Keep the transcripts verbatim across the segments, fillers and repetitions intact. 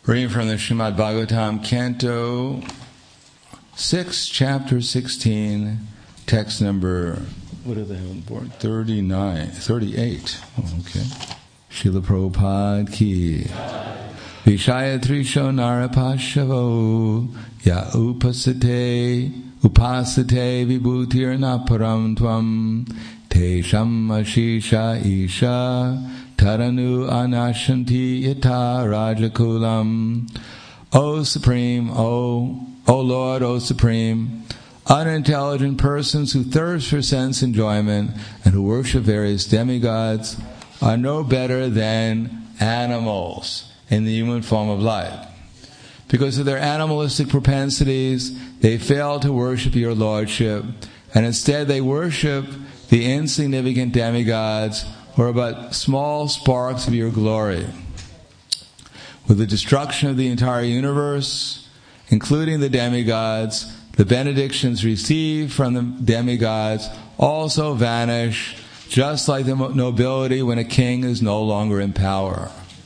Reading from the Srimad Bhagavatam, Canto six, Chapter sixteen, text number, what do they have on board? thirty-nine, thirty-eight. Oh, okay. Srila Prabhupada ki. Vishaya Trisho Narapashavo Ya Upasate Upasate Vibhutir Naparam Tvam Tesham Ashisha Isha Taranu Anashanti Yata Rajakulam. O Supreme, O, O Lord, O Supreme, unintelligent persons who thirst for sense enjoyment and who worship various demigods are no better than animals in the human form of life. Because of their animalistic propensities, they fail to worship your Lordship, and instead they worship the insignificant demigods who are but small sparks of your glory. With the destruction of the entire universe, including the demigods, the benedictions received from the demigods also vanish, just like the nobility when a king is no longer in power.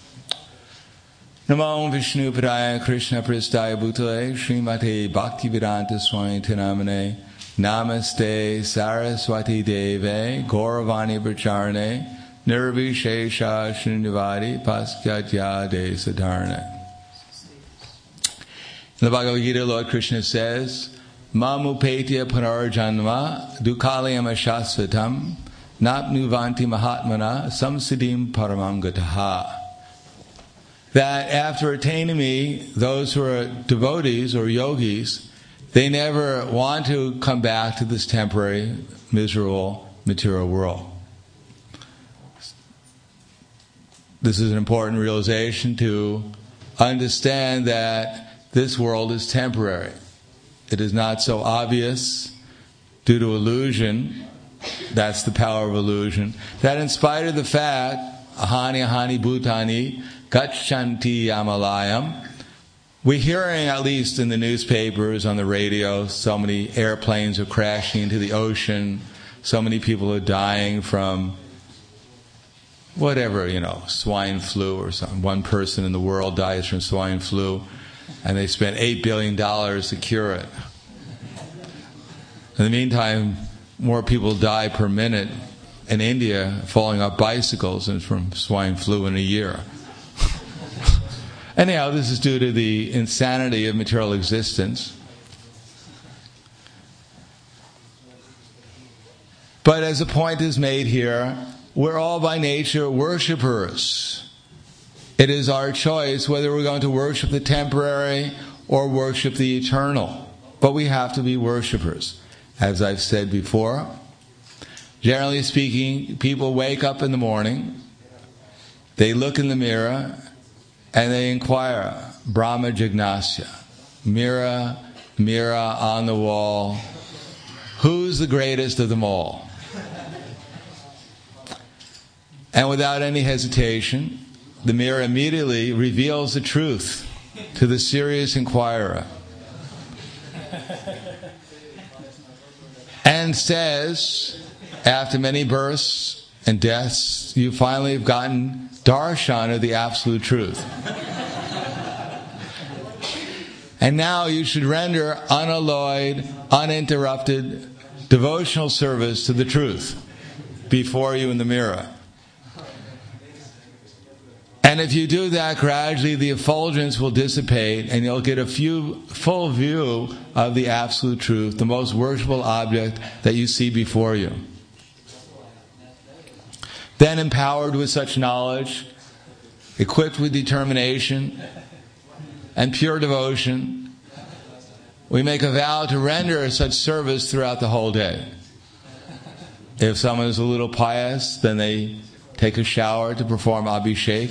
Namo Vishnu Padaya Krishna Pristaya Bhutale Srimate Bhaktivedanta Swami Tinamane Namaste Saraswati Deve Gauravani Pracharane Nirvishesha Srinivadi Paskatya De Sadarne. In the Bhagavad Gita, Lord Krishna says, Mamupetya Punarjanma Dukalayam Ashasvatam Napnuvanti Mahatmana Samsiddhim Paramam Gataha. That after attaining me, those who are devotees or yogis, they never want to come back to this temporary, miserable, material world. This is an important realization to understand that this world is temporary. It is not so obvious due to illusion. That's the power of illusion. That in spite of the fact, ahani ahani bhutani gachanti yamalayam, we're hearing, at least in the newspapers, on the radio, so many airplanes are crashing into the ocean, so many people are dying from whatever, you know, swine flu or something. One person in the world dies from swine flu, and they spent eight billion dollars to cure it. In the meantime, more people die per minute in India falling off bicycles than from swine flu in a year. Anyhow, this is due to the insanity of material existence. But as a point is made here, we're all by nature worshippers. It is our choice whether we're going to worship the temporary or worship the eternal. But we have to be worshippers. As I've said before, generally speaking, people wake up in the morning, they look in the mirror, and they inquire, Brahma Jignasya, mirror, mirror on the wall, who's the greatest of them all? And without any hesitation, the mirror immediately reveals the truth to the serious inquirer. And says, after many births and deaths, you finally have gotten darshan of the absolute truth. And now you should render unalloyed, uninterrupted, devotional service to the truth before you in the mirror. And if you do that, gradually the effulgence will dissipate and you'll get a few, full view of the absolute truth, the most worshipful object that you see before you. Then, empowered with such knowledge, equipped with determination and pure devotion, we make a vow to render such service throughout the whole day. If someone is a little pious, then they take a shower to perform Abhishek.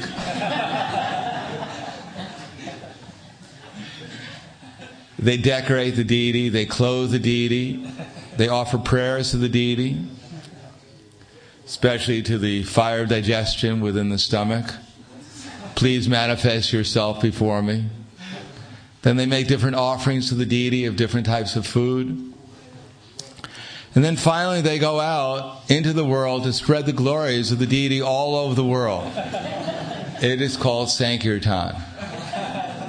They decorate the deity, they clothe the deity, they offer prayers to the deity, especially to the fire of digestion within the stomach. Please manifest yourself before me. Then they make different offerings to the deity of different types of food. And then finally they go out into the world to spread the glories of the deity all over the world. It is called Sankirtan.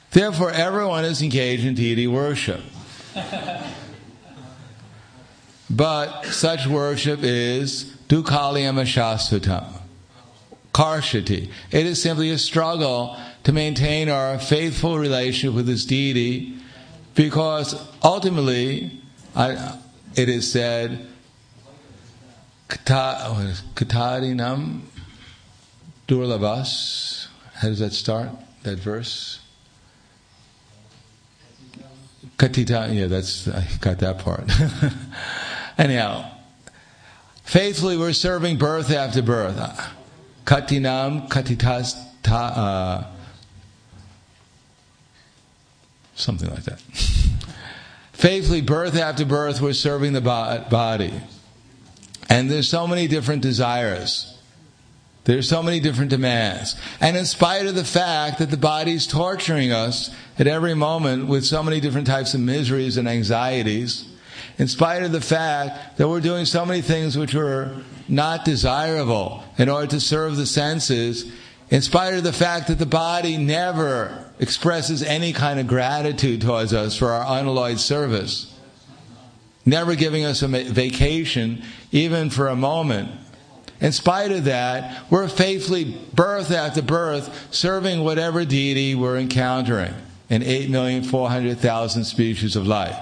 Therefore, everyone is engaged in deity worship. But such worship is dukkhalayam shasvatam, karshati. It is simply a struggle to maintain our faithful relationship with this deity, because ultimately, I, it is said, Katarinam durlabhas. How does that start? That verse? Katita, yeah, that's, I got that part. Anyhow, faithfully we're serving birth after birth. Katinam, katitas, ta, uh, something like that. Faithfully, birth after birth, we're serving the body. And there's so many different desires. There's so many different demands. And in spite of the fact that the body's torturing us at every moment with so many different types of miseries and anxieties, in spite of the fact that we're doing so many things which are not desirable in order to serve the senses, in spite of the fact that the body never expresses any kind of gratitude towards us for our unalloyed service, never giving us a vacation even for a moment, in spite of that, we're faithfully, birth after birth, serving whatever deity we're encountering in eight million four hundred thousand species of life.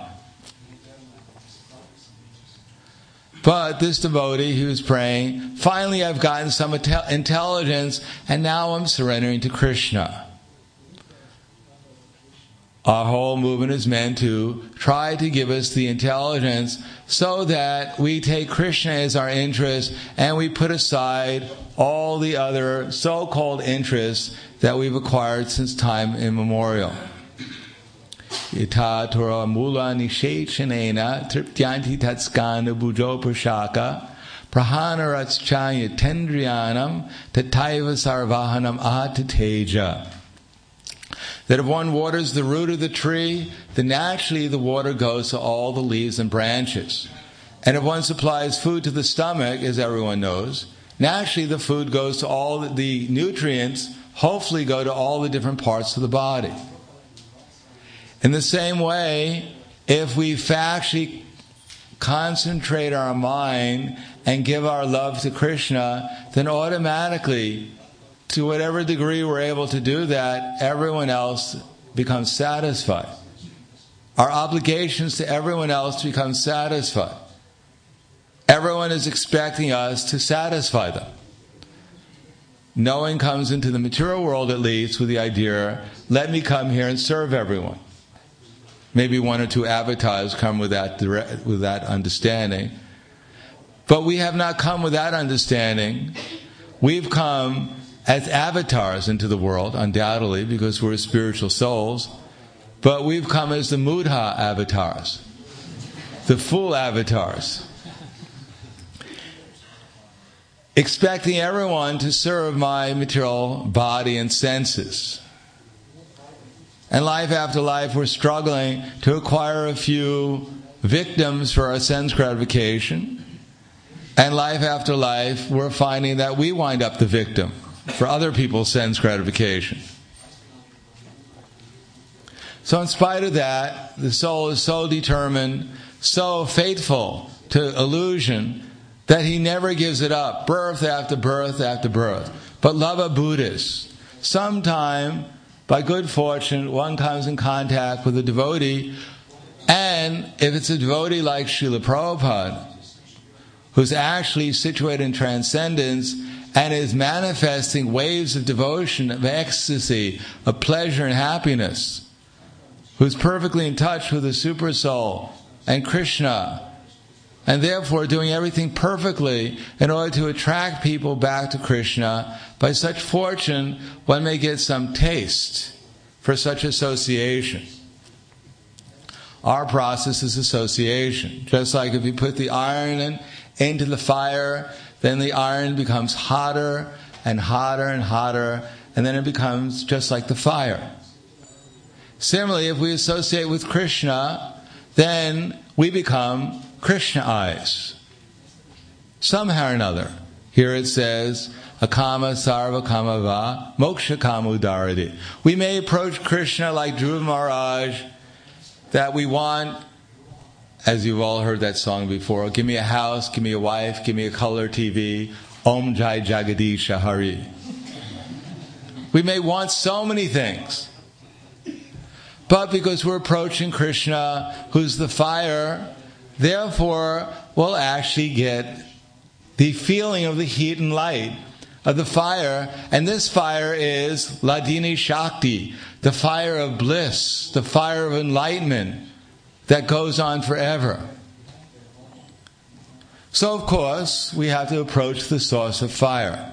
But this devotee who's praying, finally I've gotten some intelligence and now I'm surrendering to Krishna. Our whole movement is meant to try to give us the intelligence so that we take Krishna as our interest and we put aside all the other so-called interests that we've acquired since time immemorial. Ita Torah mula nishechanena triptyanti tatskana bujo prashaka prahanaraschaya tendriyanam tataiva sarvahanam ahatateja. That if one waters the root of the tree, then naturally the water goes to all the leaves and branches. And if one supplies food to the stomach, as everyone knows, naturally the food goes to all the nutrients, hopefully go to all the different parts of the body. In the same way, if we actually concentrate our mind and give our love to Krishna, then automatically, to whatever degree we're able to do that, everyone else becomes satisfied. Our obligations to everyone else become satisfied. Everyone is expecting us to satisfy them. No one comes into the material world, at least, with the idea, let me come here and serve everyone. Maybe one or two avatars come with that direct, with that understanding. But we have not come with that understanding. We've come as avatars into the world, undoubtedly, because we're spiritual souls. But we've come as the Mudha avatars, the fool avatars, expecting everyone to serve my material body and senses. And life after life, we're struggling to acquire a few victims for our sense gratification. And life after life, we're finding that we wind up the victim for other people's sense gratification. So in spite of that, the soul is so determined, so faithful to illusion, that he never gives it up, birth after birth after birth. But Lava Buddhist, sometime, by good fortune, one comes in contact with a devotee, and if it's a devotee like Srila Prabhupada, who's actually situated in transcendence and is manifesting waves of devotion, of ecstasy, of pleasure and happiness, who's perfectly in touch with the Super Soul and Krishna, and therefore doing everything perfectly in order to attract people back to Krishna, by such fortune, one may get some taste for such association. Our process is association. Just like if you put the iron in, into the fire, then the iron becomes hotter and hotter and hotter, and then it becomes just like the fire. Similarly, if we associate with Krishna, then we become Krishna eyes. Somehow or another. Here it says, akama sarva kamava moksha kamudarati. We may approach Krishna like Dhruva Maharaj, that we want, as you've all heard that song before, give me a house, give me a wife, give me a color T V, Om Jai Jagadish Hari. We may want so many things, but because we're approaching Krishna, who's the fire, therefore we'll actually get the feeling of the heat and light of the fire. And this fire is Ladini Shakti, the fire of bliss, the fire of enlightenment that goes on forever. So of course we have to approach the source of fire.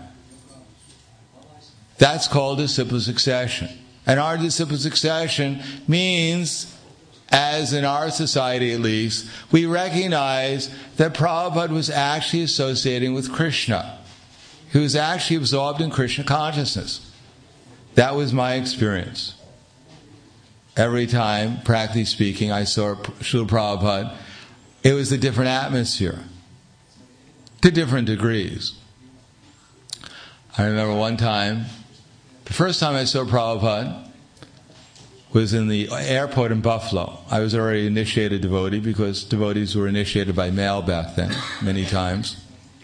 That's called disciple succession. And our disciple succession means, as in our society at least, we recognize that Prabhupada was actually associating with Krishna. He was actually absorbed in Krishna consciousness. That was my experience. Every time, practically speaking, I saw Srila Prabhupada, it was a different atmosphere, to different degrees. I remember one time, the first time I saw Prabhupada was in the airport in Buffalo. I was already initiated devotee, because devotees were initiated by mail back then, many times.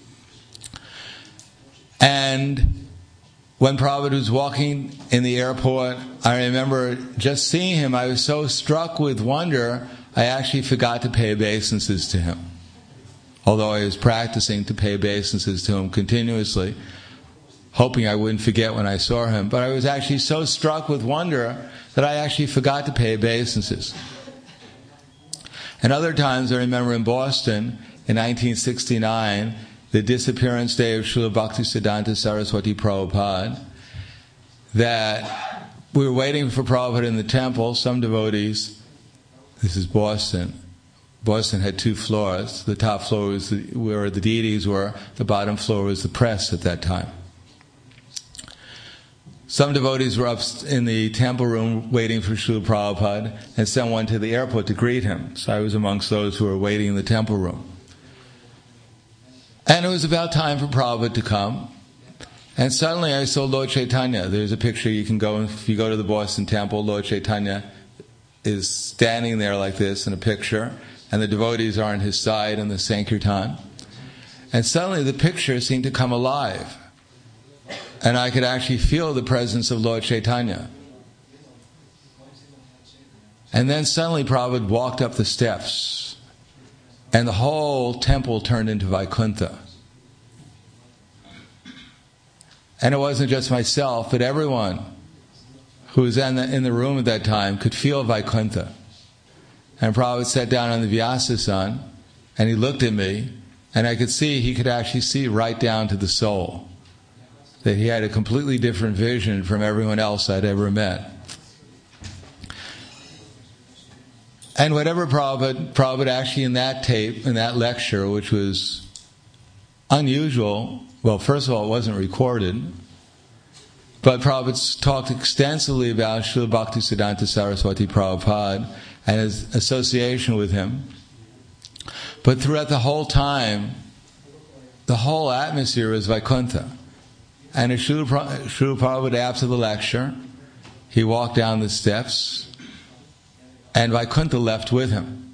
And when Prabhupada was walking in the airport, I remember just seeing him, I was so struck with wonder, I actually forgot to pay obeisances to him. Although I was practicing to pay obeisances to him continuously, hoping I wouldn't forget when I saw him. But I was actually so struck with wonder that I actually forgot to pay obeisances. And other times, I remember in Boston, in nineteen sixty-nine, the disappearance day of Srila Bhaktisiddhanta Saraswati Prabhupada, that we were waiting for Prabhupada in the temple. Some devotees, this is Boston, Boston had two floors. The top floor was the, where the deities were, the bottom floor was the press at that time. Some devotees were up in the temple room waiting for Srila Prabhupada, and sent one to the airport to greet him. So I was amongst those who were waiting in the temple room. And it was about time for Prabhupada to come. And suddenly I saw Lord Chaitanya. There's a picture you can go, if you go to the Boston temple, Lord Chaitanya is standing there like this in a picture, and the devotees are on his side in the Sankirtan. And suddenly the picture seemed to come alive. And I could actually feel the presence of Lord Chaitanya. And then suddenly Prabhupada walked up the steps, and the whole temple turned into Vaikuntha. And it wasn't just myself, but everyone who was in the, in the room at that time could feel Vaikuntha. And Prabhupada sat down on the Vyasa-san, and he looked at me, and I could see, he could actually see right down to the soul. That he had a completely different vision from everyone else I'd ever met. And whatever Prabhupada, Prabhupada actually in that tape, in that lecture, which was unusual, well, first of all, it wasn't recorded, but Prabhupada talked extensively about Srila Bhaktisiddhanta Saraswati Prabhupada and his association with him. But throughout the whole time, the whole atmosphere was Vaikuntha. And as Srila Prabhupada, after the lecture, he walked down the steps, and Vaikuntha left with him.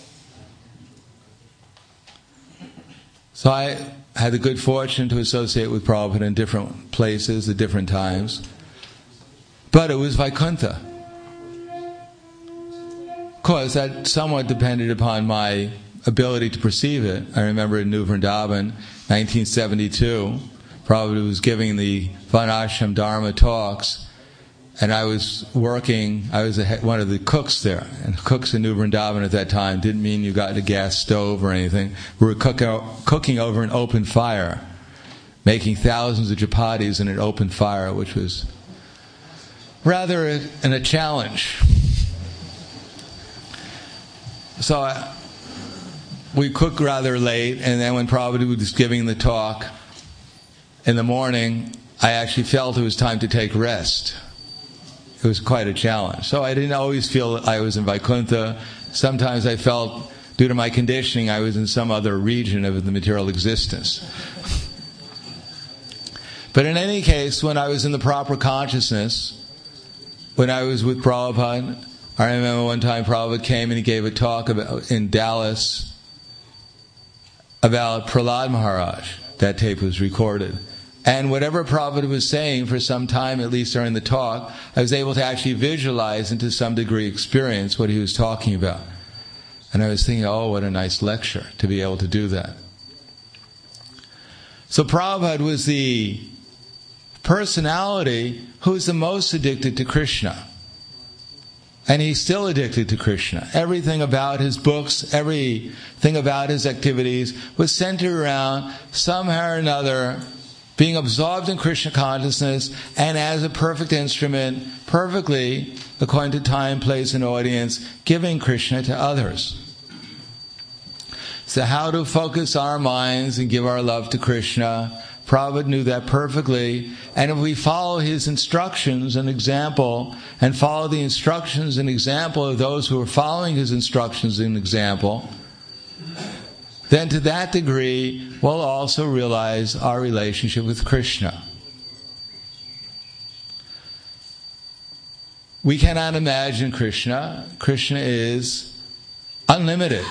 So I had the good fortune to associate with Prabhupada in different places at different times. But it was Vaikuntha. Of course, that somewhat depended upon my ability to perceive it. I remember in New Vrindavan, nineteen seventy-two, Prabhupada was giving the Varnashram Dharma talks, and I was working, I was a, one of the cooks there. And cooks in New Vrindavan at that time didn't mean you got a gas stove or anything. We were cook, cooking over an open fire, making thousands of chapatis in an open fire, which was rather a, an, a challenge. So I, we cooked rather late, and then when Prabhupada was giving the talk, in the morning, I actually felt it was time to take rest. It was quite a challenge. So I didn't always feel I was in Vaikuntha. Sometimes I felt, due to my conditioning, I was in some other region of the material existence. But in any case, when I was in the proper consciousness, when I was with Prabhupada, I remember one time Prabhupada came and he gave a talk about, in Dallas about Prahlad Maharaj. That tape was recorded. And whatever Prabhupada was saying for some time, at least during the talk, I was able to actually visualize and to some degree experience what he was talking about. And I was thinking, oh, what a nice lecture to be able to do that. So Prabhupada was the personality who was the most addicted to Krishna. And he's still addicted to Krishna. Everything about his books, everything about his activities was centered around somehow or another being absorbed in Krishna consciousness and as a perfect instrument, perfectly, according to time, place, and audience, giving Krishna to others. So how to focus our minds and give our love to Krishna, Prabhupada knew that perfectly. And if we follow his instructions and example, and follow the instructions and example of those who are following his instructions and example, then to that degree we'll also realize our relationship with Krishna. We cannot imagine Krishna. Krishna is unlimited.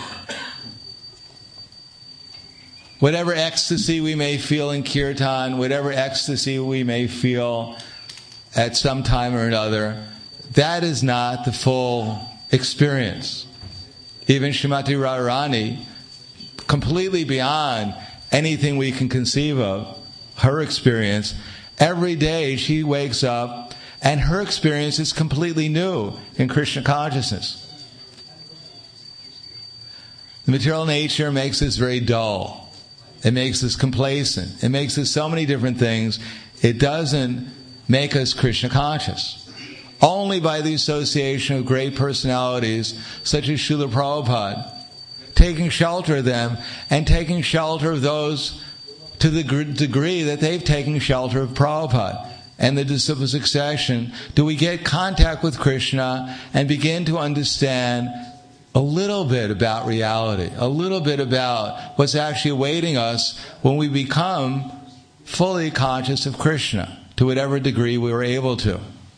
Whatever ecstasy we may feel in kirtan, whatever ecstasy we may feel at some time or another, that is not the full experience. Even Srimati Radharani, completely beyond anything we can conceive of, her experience, every day she wakes up and her experience is completely new in Krishna consciousness. The material nature makes us very dull. It makes us complacent. It makes us so many different things. It doesn't make us Krishna conscious. Only by the association of great personalities such as Srila Prabhupada, taking shelter of them and taking shelter of those to the degree that they've taken shelter of Prabhupada and the disciple succession, do we get contact with Krishna and begin to understand a little bit about reality, a little bit about what's actually awaiting us when we become fully conscious of Krishna, to whatever degree we were able to.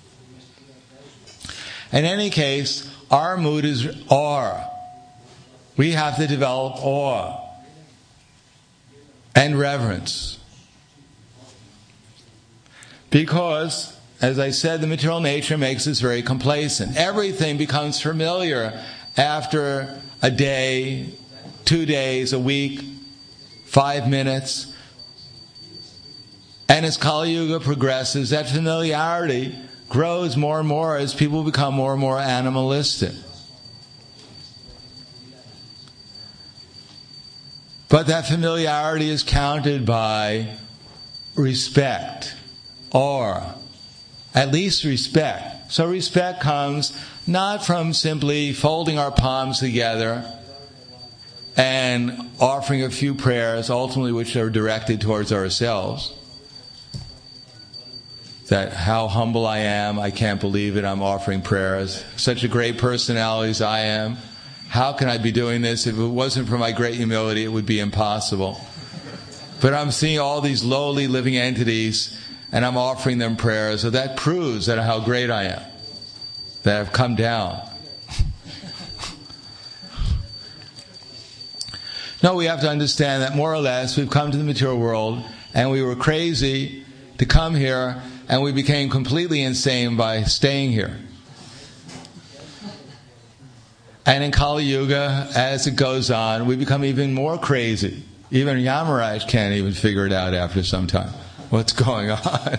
In any case, our mood is awe. We have to develop awe and reverence. Because, as I said, the material nature makes us very complacent. Everything becomes familiar after a day, two days, a week, five minutes. And as Kali Yuga progresses, that familiarity grows more and more as people become more and more animalistic. But that familiarity is countered by respect, or at least respect. So respect comes not from simply folding our palms together and offering a few prayers, ultimately which are directed towards ourselves. That how humble I am, I can't believe it, I'm offering prayers. Such a great personality as I am, how can I be doing this? If it wasn't for my great humility, it would be impossible. But I'm seeing all these lowly living entities and I'm offering them prayers, so that proves that how great I am, that I've come down. No, we have to understand that more or less we've come to the material world and we were crazy to come here and we became completely insane by staying here. And in Kali Yuga, as it goes on, we become even more crazy. Even Yamaraj can't even figure it out after some time. What's going on?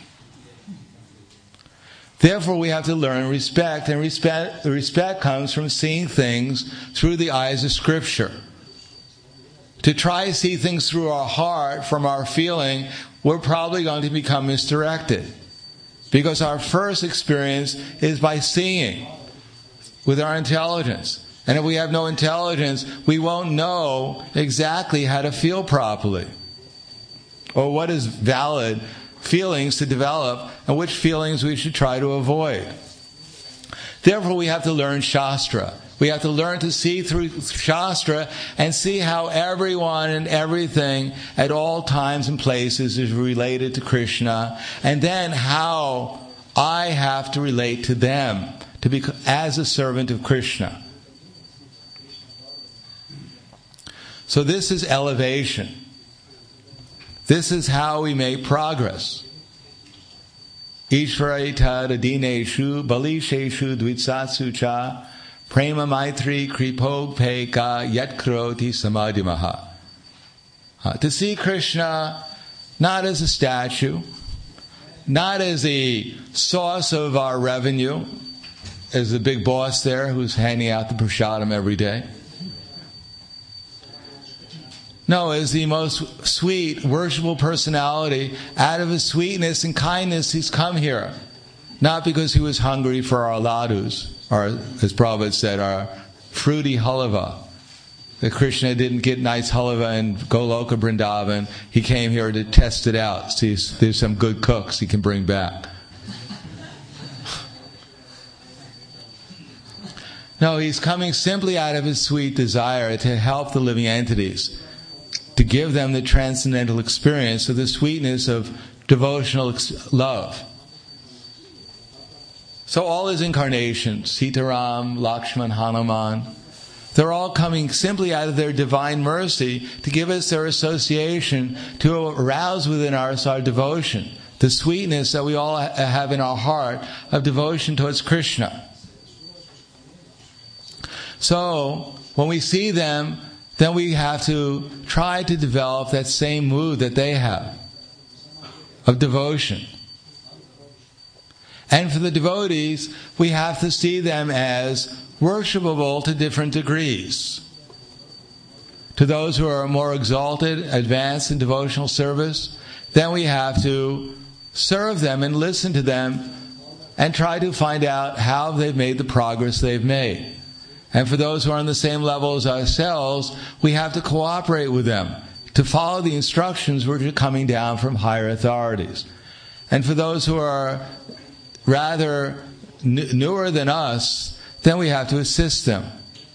Therefore, we have to learn respect, and respect, the respect comes from seeing things through the eyes of Scripture. To try to see things through our heart, from our feeling, we're probably going to become misdirected. Because our first experience is by seeing with our intelligence. And if we have no intelligence, we won't know exactly how to feel properly, or what is valid feelings to develop and which feelings we should try to avoid. Therefore, we have to learn Shastra. We have to learn to see through Shastra and see how everyone and everything at all times and places is related to Krishna, and then how I have to relate to them to be as a servant of Krishna. So this is elevation. This is how we make progress. Ishvaraita dineshu balisheshu dvitsatsu cha prema maitri kripo peka yatkroti samadhimaha. Uh, to see Krishna not as a statue, not as a source of our revenue, as the big boss there who's handing out the prasadam every day. No, as the most sweet, worshipful personality. Out of his sweetness and kindness, he's come here. Not because he was hungry for our ladus, or as Prabhupada said, our fruity halava. That Krishna didn't get nice halava in Goloka Vrindavan. He came here to test it out. See, there's some good cooks he can bring back. No, he's coming simply out of his sweet desire to help the living entities, to give them the transcendental experience of the sweetness of devotional ex- love. So all his incarnations, Sitaram, Lakshman, Hanuman, they're all coming simply out of their divine mercy to give us their association, to arouse within us our devotion, the sweetness that we all have in our heart of devotion towards Krishna. So when we see them, then we have to try to develop that same mood that they have of devotion. And for the devotees, we have to see them as worshipable to different degrees. To those who are more exalted, advanced in devotional service, then we have to serve them and listen to them and try to find out how they've made the progress they've made. And for those who are on the same level as ourselves, we have to cooperate with them to follow the instructions which are coming down from higher authorities. And for those who are rather n- newer than us, then we have to assist them.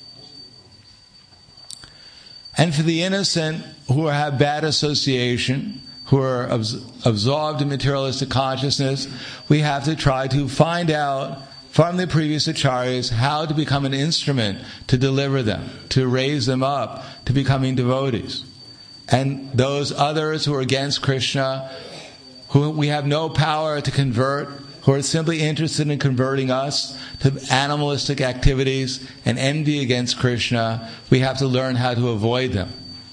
And for the innocent who have bad association, who are abs- absorbed in materialistic consciousness, we have to try to find out from the previous acharyas how to become an instrument to deliver them, to raise them up to becoming devotees. And those others who are against Krishna, who we have no power to convert, who are simply interested in converting us to animalistic activities and envy against Krishna, we have to learn how to avoid them.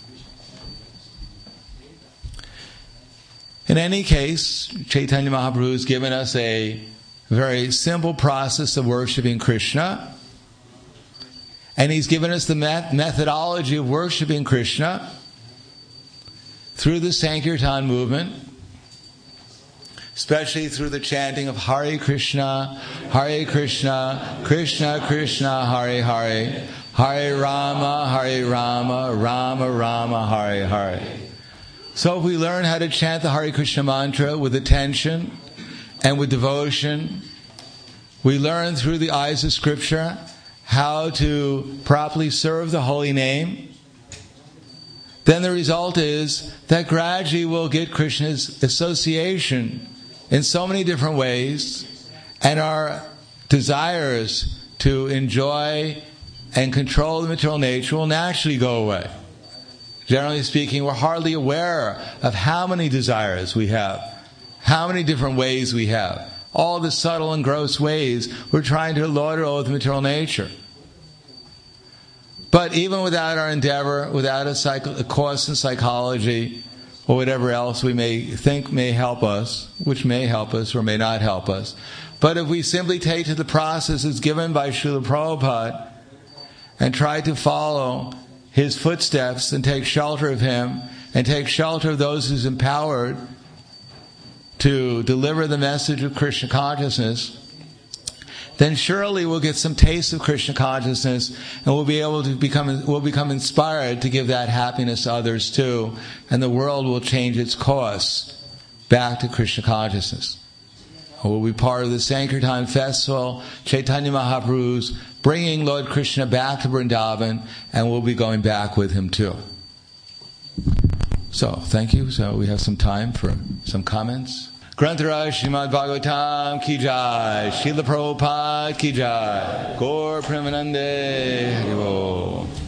In any case, Chaitanya Mahaprabhu has given us a very simple process of worshiping Krishna. And he's given us the met- methodology of worshiping Krishna through the Sankirtan movement, especially through the chanting of Hare Krishna, Hare Krishna, Krishna Krishna, Hare Hare, Hare Rama, Hare Rama, Rama Rama, Hare Hare. So if we learn how to chant the Hare Krishna mantra with attention and with devotion, we learn through the eyes of Scripture how to properly serve the holy name, then the result is that gradually we'll get Krishna's association in so many different ways, and our desires to enjoy and control the material nature will naturally go away. Generally speaking, we're hardly aware of how many desires we have, how many different ways we have, all the subtle and gross ways we're trying to lord over the material nature. But even without our endeavor, without a, psych- a course in psychology, or whatever else we may think may help us, which may help us or may not help us, but if we simply take to the processes given by Srila Prabhupada and try to follow his footsteps and take shelter of him and take shelter of those who's empowered to deliver the message of Krishna consciousness, then surely we'll get some taste of Krishna consciousness, and we'll be able to become, we'll become inspired to give that happiness to others too, and the world will change its course back to Krishna consciousness. will be part of the Sankirtan Festival. Chaitanya Mahaprabhu's bringing Lord Krishna back to Vrindavan, and we'll be going back with him too. So, thank you. So we have some time for some comments. Grantaraj Srimad Bhagavatam Ki Jai, Srila Prabhupada Ki Jai, Gaur Premanande Hari Bol.